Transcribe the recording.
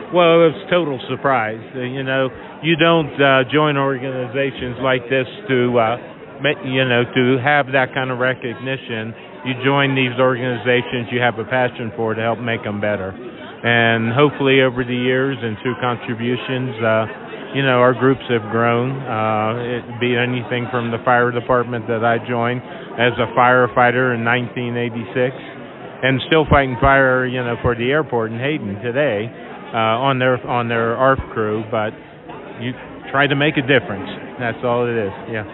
Well, it was total surprise. You don't join organizations like this to, to have that kind of recognition. You join these organizations you have a passion for to help make them better. And hopefully over the years and through contributions, our groups have grown. It'd be anything from the fire department that I joined as a firefighter in 1986 and still fighting fire, for the airport in Hayden today on their ARF crew. But you try to make a difference. That's all it is. Yeah.